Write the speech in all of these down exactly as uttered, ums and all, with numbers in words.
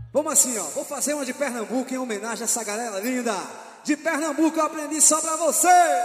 Vamos assim, ó. Vou fazer uma de Pernambuco em homenagem a essa galera linda. De Pernambuco eu aprendi só pra você.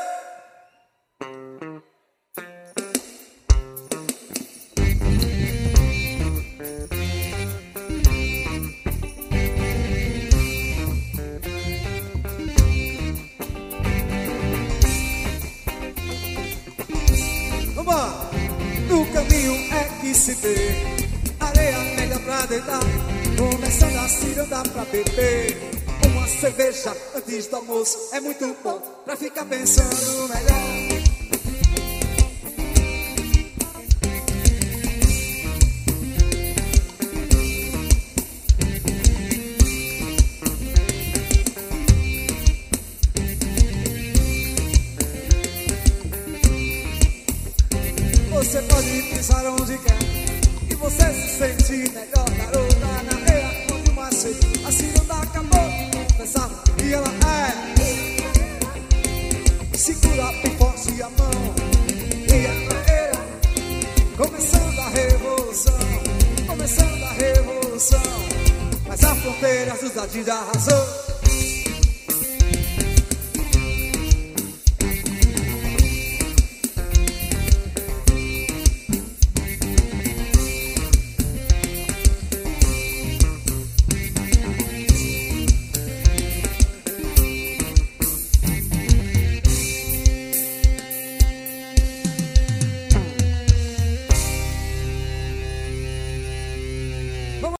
Vamos! No caminho é que se vê areia melhor pra deitar, começando a se andar pra beber. Uma cerveja antes do almoço é muito bom pra ficar pensando melhor. Você pode pensar onde quer e você se sente melhor. Garota na areia, onde uma sede. A ciranda acabou de confessar e ela é. Segura bem forte a mão e a areia. Começando a revolução, começando a revolução. Mas a fronteira dos ladies arrasou.